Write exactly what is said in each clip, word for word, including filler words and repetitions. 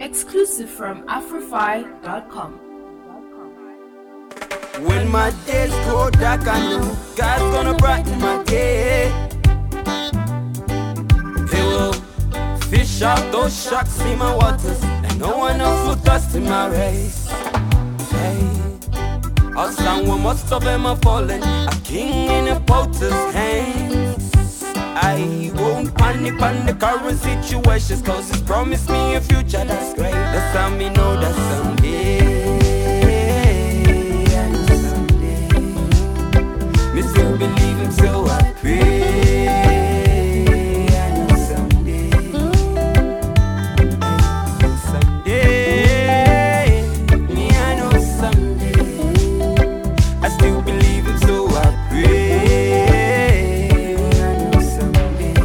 Exclusive from Afrofy dot com. When my days go dark, I know God's gonna brighten my day. He will fish out those sharks in my waters, and no one else will thirst in my race. Hey, I'll stand where most of them are falling, a king in a potter's hands. I won't panic on the current situations, cause he's promised me a future that's great. That's how me know that someday still believing, so I pray. I know someday, someday, me I know someday. I still believing, so I pray. I know someday.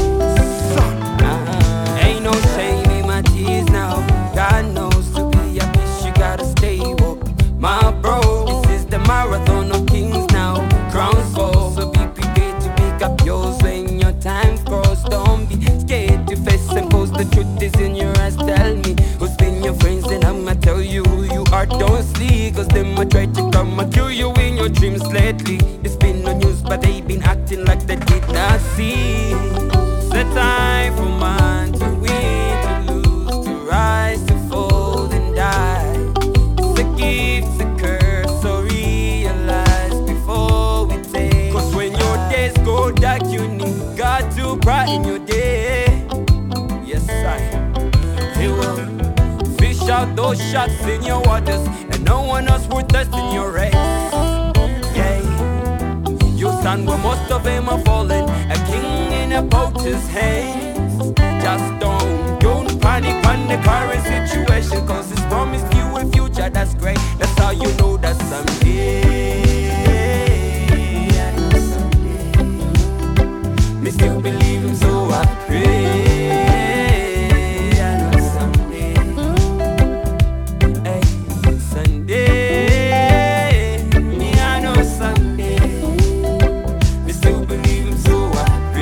uh, Ain't no shame in my tears now. God knows to be a bitch, you gotta stay woke, my bro. This is the marathon of kings now. Crowns fall, so be prepared to pick up yours when your time cross. Don't be scared to face and pose. The truth is in your eyes. Tell me who's been your friends, and I'ma tell you who you are. Don't sleep, cause them might try to come and kill you in your dreams lately. It's been no news, but they been acting like they did not see. It's the time for man to win, to lose, to rise, to fall and die. It's a gift, it's a curse, so realize before we take. Cause when your days go dark, you need God to brighten your day. Yes, I. He will fish out those sharks in your waters, and no one else will thirst in your race. Yeah, you stand where most of them are falling, a king in a potter's hands. Just don't, don't panic on the current situation, cause it's promised you a future that's great. That's how you know that someday. Me still believe him, so I pray. I know someday, hey, someday, me I know someday. Me still believe him, so I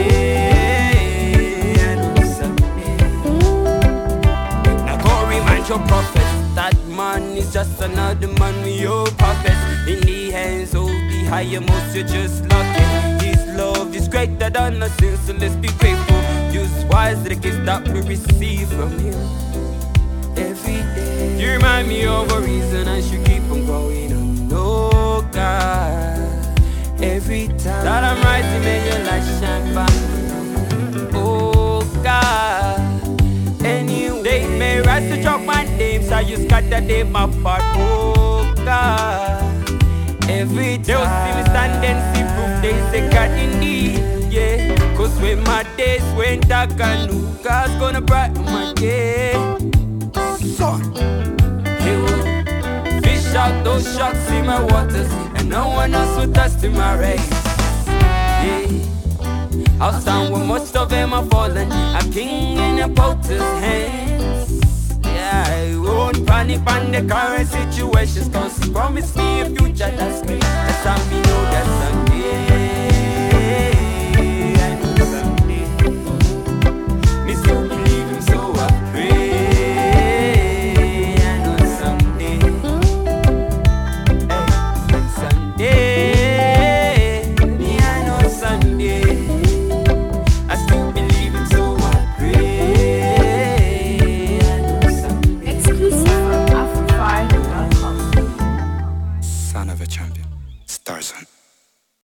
pray. I know someday. Now go remind your prophet, that man is just another man with your pockets. In the hands of the higher most, you're just lucky. Love is greater than a sin, so let's be grateful. Use wisely the gifts that we receive from Him every day. You remind me of a reason I should keep on going on. Oh God, every time that I'm rising, may your light shine back. Oh God, and you they may rise to drop my name, so you scatter them apart. Oh God, every day you'll see me stand and see proof they say God indeed, yeah. Cause when my days went dark, I knew God's gonna brighten my day. Son, He will fish out those sharks in my waters, and no one else will thirst in my race. Yeah, I'll stand where most of them are falling, a king in a potter's hands. Yeah, I won't panic on the current situations, cause He promised me a future that's great. That's how me know that's